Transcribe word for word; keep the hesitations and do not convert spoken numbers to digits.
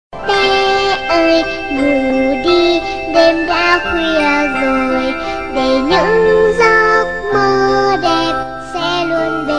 Bé ơi ngủ đi, đêm đã khuya rồi, để những giấc mơ đẹp sẽ luôn bên